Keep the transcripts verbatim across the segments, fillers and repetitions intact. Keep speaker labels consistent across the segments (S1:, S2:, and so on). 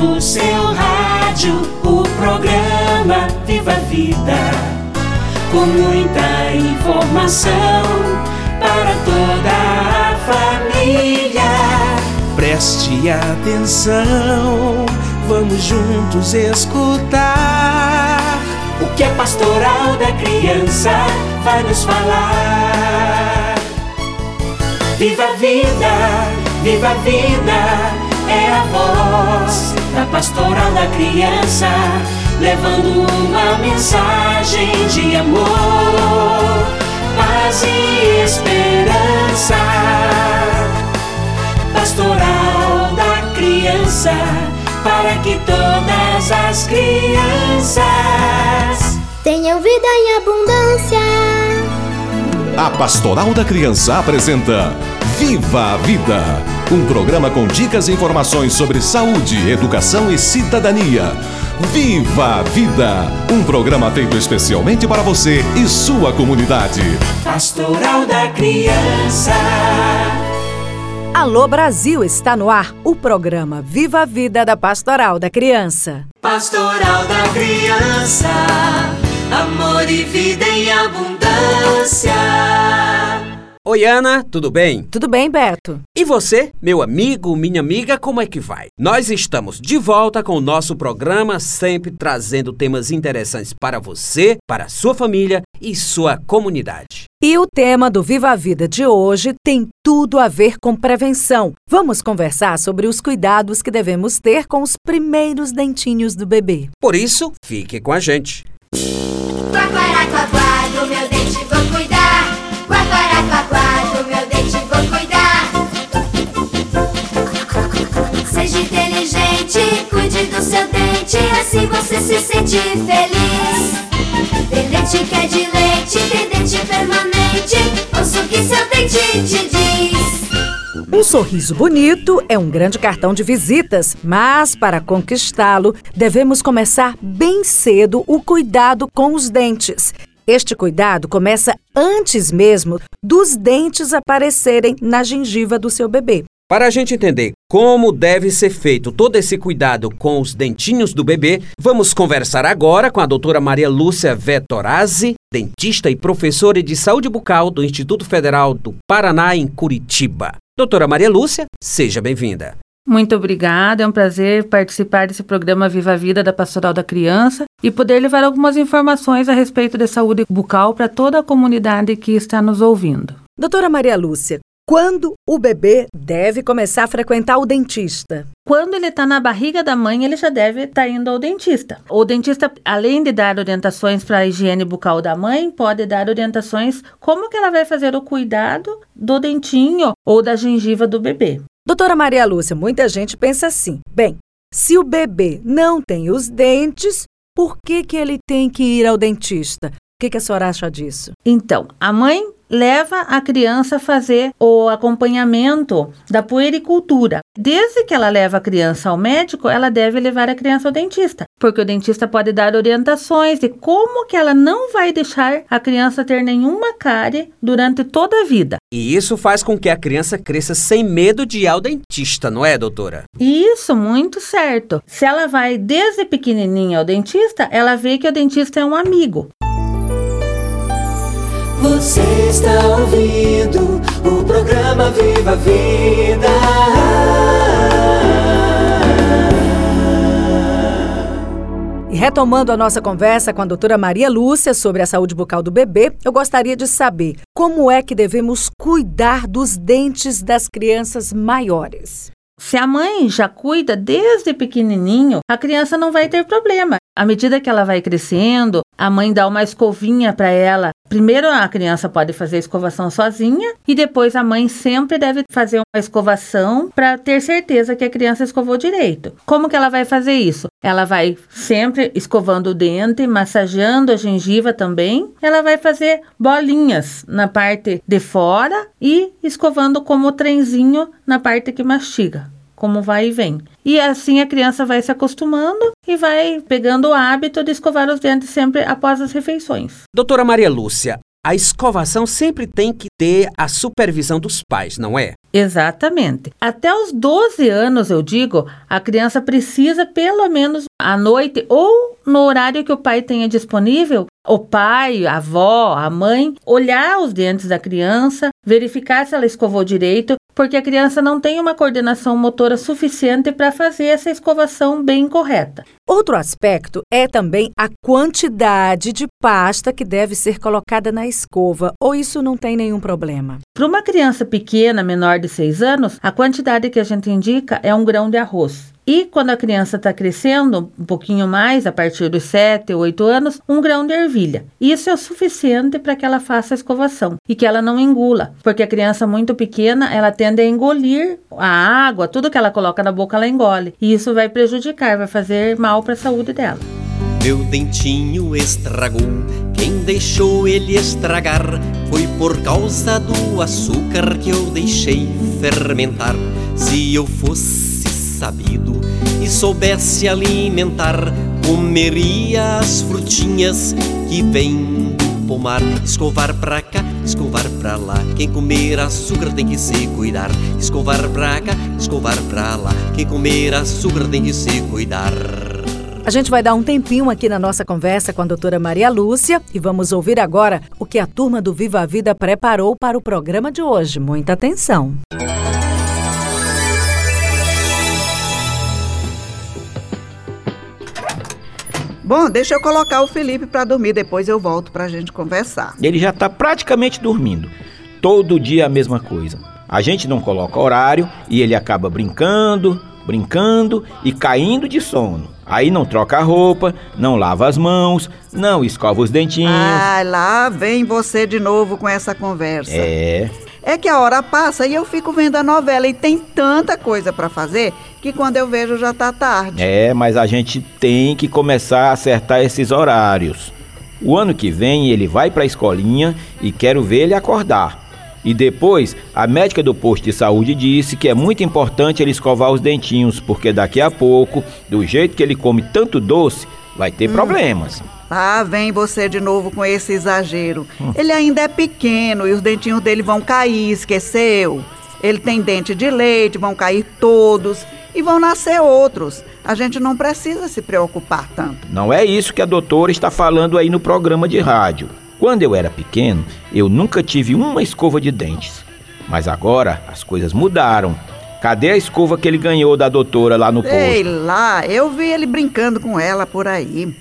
S1: no seu rádio o programa Viva a Vida, com muita informação para toda a família.
S2: Preste atenção, vamos juntos escutar
S1: o que a Pastoral da Criança vai nos falar. Viva a vida, viva a vida, é a voz da Pastoral da Criança, levando uma mensagem de amor, paz e esperança. Pastoral da Criança, para que todas as crianças
S3: tenham vida em abundância.
S4: A Pastoral da Criança apresenta Viva a Vida, um programa com dicas e informações sobre saúde, educação e cidadania. Viva a Vida, um programa feito especialmente para você e sua comunidade.
S1: Pastoral da Criança.
S5: Alô Brasil, está no ar o programa Viva a Vida da Pastoral da Criança.
S1: Pastoral da Criança, amor e vida em abundância.
S6: Oi, Ana, tudo bem?
S5: Tudo bem, Beto?
S6: E você, meu amigo, minha amiga, como é que vai? Nós estamos de volta com o nosso programa, sempre trazendo temas interessantes para você, para a sua família e sua comunidade.
S5: E o tema do Viva a Vida de hoje tem tudo a ver com prevenção. Vamos conversar sobre os cuidados que devemos ter com os primeiros dentinhos do bebê.
S6: Por isso, fique com a gente.
S3: Guaguará, guaguá, do meu dente vou cuidar. Guaguará, guaguá, do meu dente vou cuidar. Seja inteligente, cuide do seu dente, assim você se sente feliz. Tem dente que é de leite, tem dente permanente, ouça o que seu dente te diz.
S5: Um sorriso bonito é um grande cartão de visitas, mas para conquistá-lo, devemos começar bem cedo o cuidado com os dentes. Este cuidado começa antes mesmo dos dentes aparecerem na gengiva do seu bebê.
S6: Para a gente entender como deve ser feito todo esse cuidado com os dentinhos do bebê, vamos conversar agora com a doutora Maria Lúcia Vettorazzi, dentista e professora de saúde bucal do Instituto Federal do Paraná, em Curitiba. Doutora Maria Lúcia, seja bem-vinda.
S7: Muito obrigada, é um prazer participar desse programa Viva a Vida da Pastoral da Criança e poder levar algumas informações a respeito da saúde bucal para toda a comunidade que está nos ouvindo.
S5: Doutora Maria Lúcia, quando o bebê deve começar a frequentar o dentista?
S7: Quando ele está na barriga da mãe, ele já deve estar indo ao dentista. O dentista, além de dar orientações para a higiene bucal da mãe, pode dar orientações como que ela vai fazer o cuidado do dentinho ou da gengiva do bebê.
S5: Doutora Maria Lúcia, muita gente pensa assim, bem, se o bebê não tem os dentes, por que que ele tem que ir ao dentista? O que que a senhora acha disso?
S7: Então, a mãe leva a criança a fazer o acompanhamento da puericultura. Desde que ela leva a criança ao médico, ela deve levar a criança ao dentista, porque o dentista pode dar orientações de como que ela não vai deixar a criança ter nenhuma cárie durante toda a vida.
S6: E isso faz com que a criança cresça sem medo de ir ao dentista, não é, doutora?
S7: Isso, muito certo. Se ela vai desde pequenininha ao dentista, ela vê que o dentista é um amigo.
S1: Você está ouvindo o programa Viva a Vida.
S5: E retomando a nossa conversa com a doutora Maria Lúcia sobre a saúde bucal do bebê, eu gostaria de saber como é que devemos cuidar dos dentes das crianças maiores.
S7: Se a mãe já cuida desde pequenininho, a criança não vai ter problema. À medida que ela vai crescendo, a mãe dá uma escovinha para ela. Primeiro a criança pode fazer a escovação sozinha e depois a mãe sempre deve fazer uma escovação para ter certeza que a criança escovou direito. Como que ela vai fazer isso? Ela vai sempre escovando o dente, massageando a gengiva também. Ela vai fazer bolinhas na parte de fora e escovando como trenzinho na parte que mastiga, como vai e vem. E assim a criança vai se acostumando e vai pegando o hábito de escovar os dentes sempre após as refeições.
S6: Doutora Maria Lúcia, a escovação sempre tem que ter a supervisão dos pais, não é?
S7: Exatamente. Até os doze anos, eu digo, a criança precisa, pelo menos à noite ou no horário que o pai tenha disponível, o pai, a avó, a mãe, olhar os dentes da criança, verificar se ela escovou direito, porque a criança não tem uma coordenação motora suficiente para fazer essa escovação bem correta.
S5: Outro aspecto é também a quantidade de pasta que deve ser colocada na escova, ou isso não tem nenhum problema?
S7: Para uma criança pequena, menor de seis anos, a quantidade que a gente indica é um grão de arroz. E quando a criança está crescendo um pouquinho mais, a partir dos sete ou oito anos, um grão de ervilha. Isso é o suficiente para que ela faça a escovação e que ela não engula, porque a criança muito pequena, ela tende a engolir a água, tudo que ela coloca na boca ela engole. E isso vai prejudicar, vai fazer mal para a saúde dela.
S8: Meu dentinho estragou, quem deixou ele estragar foi por causa do açúcar que eu deixei fermentar. Se eu fosse sabido e soubesse alimentar, comeria as frutinhas que vêm do pomar. Escovar pra cá, escovar pra lá, quem comer açúcar tem que se cuidar. Escovar pra cá, escovar pra lá, quem comer açúcar tem que se cuidar.
S5: A gente vai dar um tempinho aqui na nossa conversa com a doutora Maria Lúcia e vamos ouvir agora o que a turma do Viva a Vida preparou para o programa de hoje. Muita atenção!
S9: Bom, deixa eu colocar o Felipe para dormir, depois eu volto para a gente conversar.
S10: Ele já está praticamente dormindo. Todo dia a mesma coisa. A gente não coloca horário e ele acaba brincando, brincando e caindo de sono. Aí não troca a roupa, não lava as mãos, não escova os dentinhos.
S9: Ah, lá vem você de novo com essa conversa.
S10: É...
S9: É que a hora passa e eu fico vendo a novela e tem tanta coisa para fazer que quando eu vejo já tá tarde.
S10: É, mas a gente tem que começar a acertar esses horários. O ano que vem ele vai pra escolinha e quero ver ele acordar. E depois, a médica do posto de saúde disse que é muito importante ele escovar os dentinhos, porque daqui a pouco, do jeito que ele come tanto doce, vai ter hum. problemas.
S9: Lá vem você de novo com esse exagero. Hum. Ele ainda é pequeno e os dentinhos dele vão cair, esqueceu? Ele tem dente de leite, vão cair todos e vão nascer outros. A gente não precisa se preocupar tanto.
S10: Não é isso que a doutora está falando aí no programa de rádio. Quando eu era pequeno, eu nunca tive uma escova de dentes. Mas agora as coisas mudaram. Cadê a escova que ele ganhou da doutora lá no posto?
S9: Sei lá, eu vi ele brincando com ela por aí.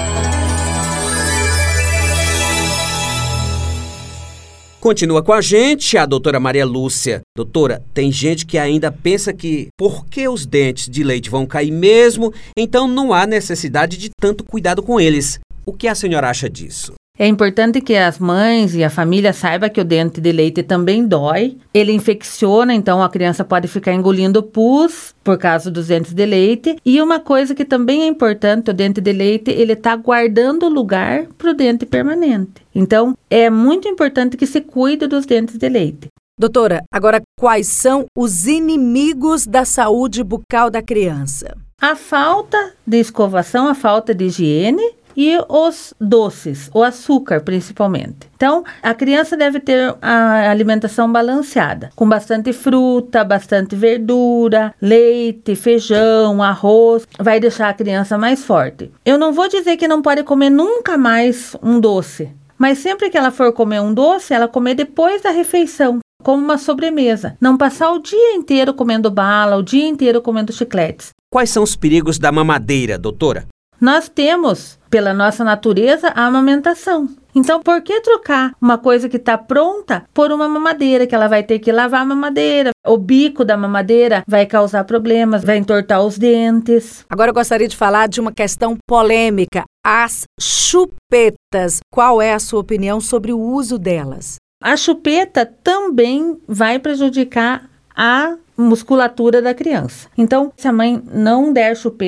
S6: Continua com a gente a doutora Maria Lúcia. Doutora, tem gente que ainda pensa que porque os dentes de leite vão cair mesmo, então não há necessidade de tanto cuidado com eles. O que a senhora acha disso?
S7: É importante que as mães e a família saibam que o dente de leite também dói. Ele infecciona, então a criança pode ficar engolindo pus por causa dos dentes de leite. E uma coisa que também é importante, o dente de leite, ele está guardando lugar para o dente permanente. Então, é muito importante que se cuide dos dentes de leite.
S5: Doutora, agora quais são os inimigos da saúde bucal da criança?
S7: A falta de escovação, a falta de higiene e os doces, o açúcar principalmente. Então, a criança deve ter a alimentação balanceada, com bastante fruta, bastante verdura, leite, feijão, arroz. Vai deixar a criança mais forte. Eu não vou dizer que não pode comer nunca mais um doce, mas sempre que ela for comer um doce, ela comer depois da refeição, como uma sobremesa. Não passar o dia inteiro comendo bala, o dia inteiro comendo chicletes.
S6: Quais são os perigos da mamadeira, doutora?
S7: Nós temos, pela nossa natureza, a amamentação. Então, por que trocar uma coisa que está pronta por uma mamadeira, que ela vai ter que lavar a mamadeira? O bico da mamadeira vai causar problemas, vai entortar os dentes.
S5: Agora eu gostaria de falar de uma questão polêmica, as chupetas. Qual é a sua opinião sobre o uso delas?
S7: A chupeta também vai prejudicar a musculatura da criança. Então, se a mãe não der chupeta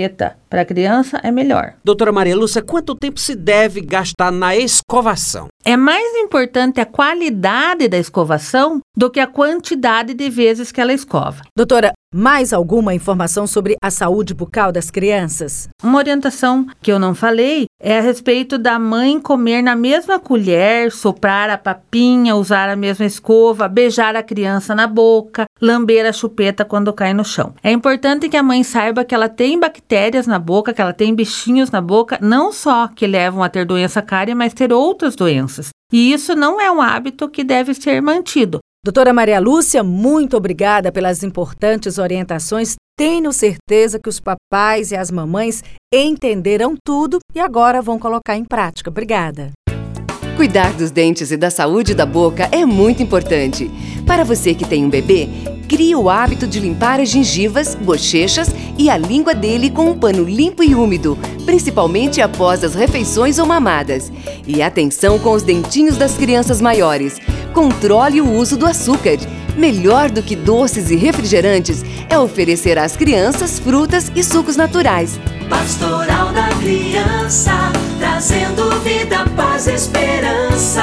S7: Para a criança é melhor.
S6: Doutora Maria Lúcia, quanto tempo se deve gastar na escovação?
S7: É mais importante a qualidade da escovação do que a quantidade de vezes que ela escova.
S5: Doutora, mais alguma informação sobre a saúde bucal das crianças?
S7: Uma orientação que eu não falei é a respeito da mãe comer na mesma colher, soprar a papinha, usar a mesma escova, beijar a criança na boca, lamber a chupeta quando cai no chão. É importante que a mãe saiba que ela tem bactérias na boca, que ela tem bichinhos na boca, não só que levam a ter doença cária, mas ter outras doenças. E isso não é um hábito que deve ser mantido.
S5: Doutora Maria Lúcia, muito obrigada pelas importantes orientações. Tenho certeza que os papais e as mamães entenderam tudo e agora vão colocar em prática. Obrigada.
S11: Cuidar dos dentes e da saúde da boca é muito importante. Para você que tem um bebê, crie o hábito de limpar as gengivas, bochechas e a língua dele com um pano limpo e úmido, principalmente após as refeições ou mamadas. E atenção com os dentinhos das crianças maiores. Controle o uso do açúcar. Melhor do que doces e refrigerantes é oferecer às crianças frutas e sucos naturais.
S1: Pastoral da Criança, trazendo vida, paz e esperança.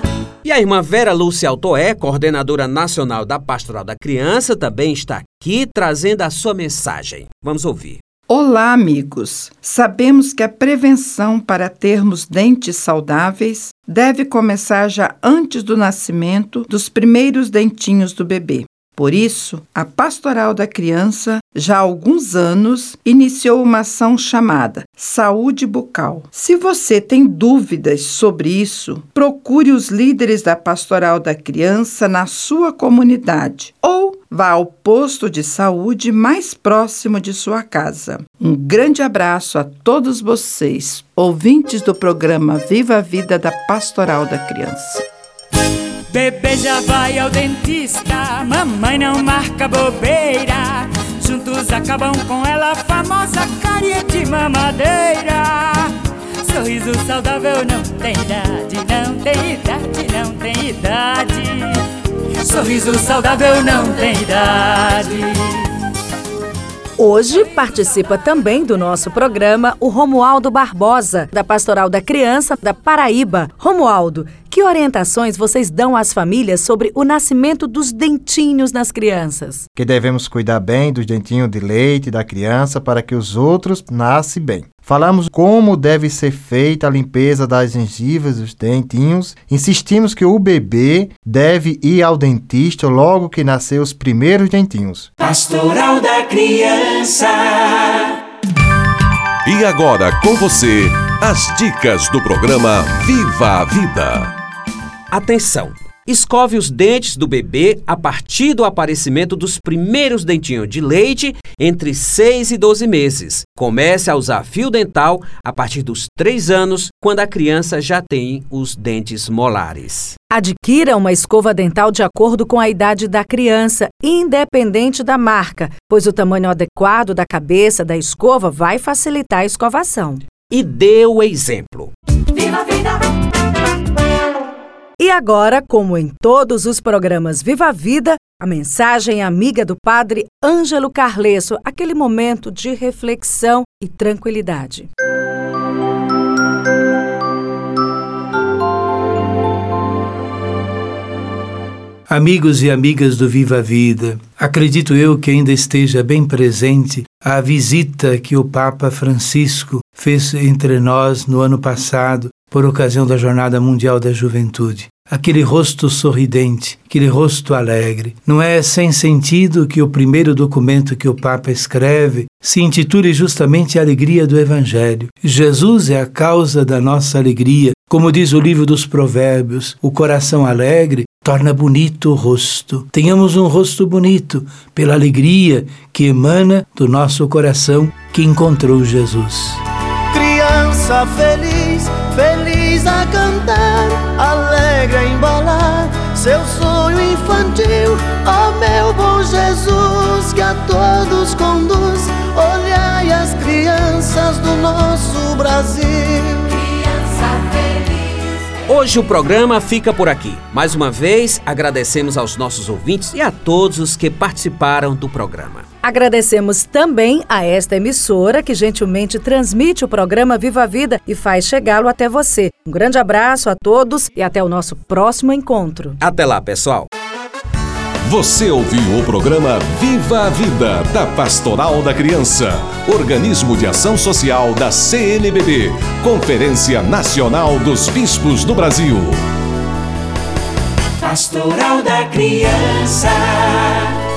S6: E a irmã Vera Lúcia Altoé, coordenadora nacional da Pastoral da Criança, também está aqui trazendo a sua mensagem. Vamos ouvir.
S12: Olá, amigos! Sabemos que a prevenção para termos dentes saudáveis deve começar já antes do nascimento dos primeiros dentinhos do bebê. Por isso, a Pastoral da Criança, já há alguns anos, iniciou uma ação chamada Saúde Bucal. Se você tem dúvidas sobre isso, procure os líderes da Pastoral da Criança na sua comunidade ou vá ao posto de saúde mais próximo de sua casa. Um grande abraço a todos vocês, ouvintes do programa Viva a Vida da Pastoral da Criança.
S13: Bebê já vai ao dentista, mamãe não marca bobeira. Juntos acabam com ela, a famosa cárie de mamadeira. Sorriso saudável não tem idade, não tem idade, não tem idade. Sorriso saudável não tem idade.
S5: Hoje participa também do nosso programa o Romualdo Barbosa, da Pastoral da Criança da Paraíba. Romualdo, que orientações vocês dão às famílias sobre o nascimento dos dentinhos nas crianças?
S14: Que devemos cuidar bem dos dentinhos de leite da criança para que os outros nasçam bem. Falamos como deve ser feita a limpeza das gengivas dos dentinhos. Insistimos que o bebê deve ir ao dentista logo que nascer os primeiros dentinhos.
S1: Pastoral da Criança.
S4: E agora com você, as dicas do programa Viva a Vida.
S6: Atenção! Escove os dentes do bebê a partir do aparecimento dos primeiros dentinhos de leite entre seis e doze meses. Comece a usar fio dental a partir dos três anos, quando a criança já tem os dentes molares.
S5: Adquira uma escova dental de acordo com a idade da criança, independente da marca, pois o tamanho adequado da cabeça da escova vai facilitar a escovação.
S6: E dê o exemplo.
S1: Viva a Vida!
S5: E agora, como em todos os programas Viva a Vida, a mensagem amiga do Padre Ângelo Carlesso, aquele momento de reflexão e tranquilidade.
S15: Amigos e amigas do Viva a Vida, acredito eu que ainda esteja bem presente a visita que o Papa Francisco fez entre nós no ano passado, por ocasião da Jornada Mundial da Juventude. Aquele rosto sorridente, aquele rosto alegre. Não é sem sentido que o primeiro documento que o Papa escreve se intitule justamente A Alegria do Evangelho. Jesus é a causa da nossa alegria. Como diz o livro dos Provérbios, o coração alegre torna bonito o rosto. Tenhamos um rosto bonito pela alegria que emana do nosso coração que encontrou Jesus.
S16: Criança feliz, feliz a cantar, alegre a embalar seu sonho infantil. Ó meu bom Jesus, que a todos conduz, olhai as crianças do nosso Brasil.
S1: Criança feliz.
S6: Hoje o programa fica por aqui. Mais uma vez, agradecemos aos nossos ouvintes e a todos os que participaram do programa.
S5: Agradecemos também a esta emissora que gentilmente transmite o programa Viva a Vida e faz chegá-lo até você. Um grande abraço a todos e até o nosso próximo encontro.
S6: Até lá, pessoal.
S4: Você ouviu o programa Viva a Vida, da Pastoral da Criança, organismo de ação social da C N B B, Conferência Nacional dos Bispos do Brasil.
S1: Pastoral da Criança.